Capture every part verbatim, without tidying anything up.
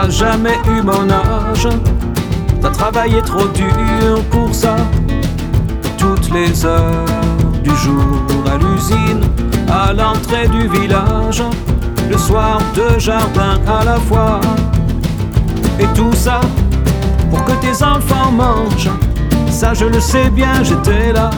t'as jamais eu mon âge. T'as travaillé trop dur pour ça. Toutes les heures du jour à l'usine, à l'entrée du village, le soir deux jardins à la fois. Et tout ça pour que tes enfants mangent. Ça je le sais bien, j'étais là.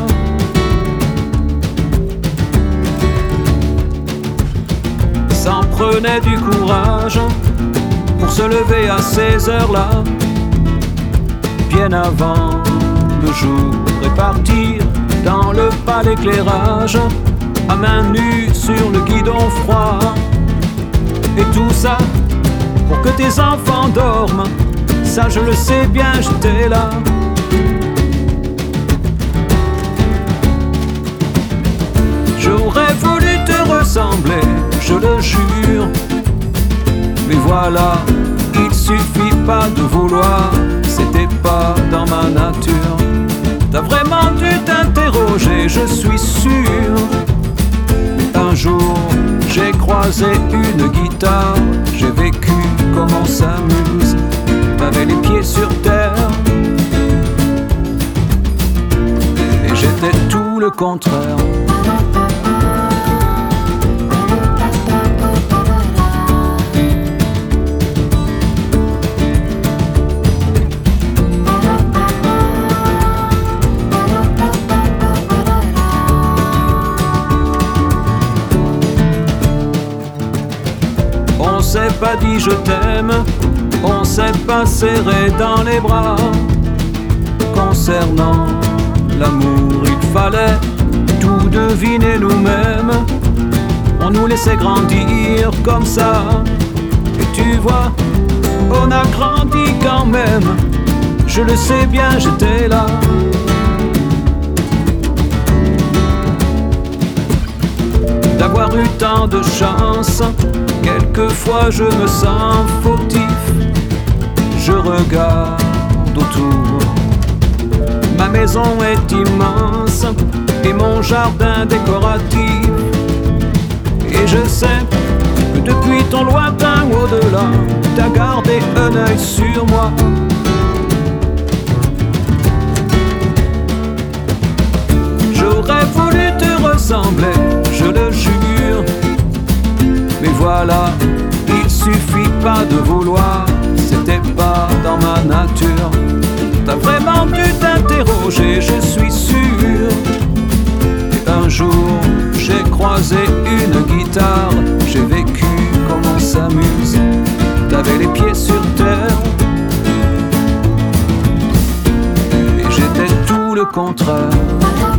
Ça en prenait du courage pour se lever à ces heures-là, bien avant le jour, et partir dans le pâle éclairage, à main nue sur le guidon froid. Et tout ça pour que tes enfants dorment. Ça je le sais bien, j'étais là. J'aurais voulu te ressembler, je le jure. Mais voilà, il suffit pas de vouloir. C'était pas dans ma nature. T'as vraiment dû t'interroger, je suis sûr. Un jour, j'ai croisé une guitare. J'ai vécu comme on s'amuse. T'avais les pieds sur terre et j'étais tout le contraire. On s'est pas dit je t'aime, on s'est pas serré dans les bras. Concernant l'amour, il fallait tout deviner nous-mêmes. On nous laissait grandir comme ça. Et tu vois, on a grandi quand même. Je le sais bien, j'étais là. D'avoir eu tant de chance, quelquefois je me sens fautif. Je regarde autour, ma maison est immense et mon jardin décoratif. Et je sais que depuis ton lointain au-delà, t'as gardé un œil sur moi. J'aurais voulu te ressembler, je le jure. Mais voilà, il suffit pas de vouloir. C'était pas dans ma nature. T'as vraiment dû t'interroger, je suis sûr. Et un jour, j'ai croisé une guitare. J'ai vécu comme on s'amuse. T'avais les pieds sur terre et j'étais tout le contraire.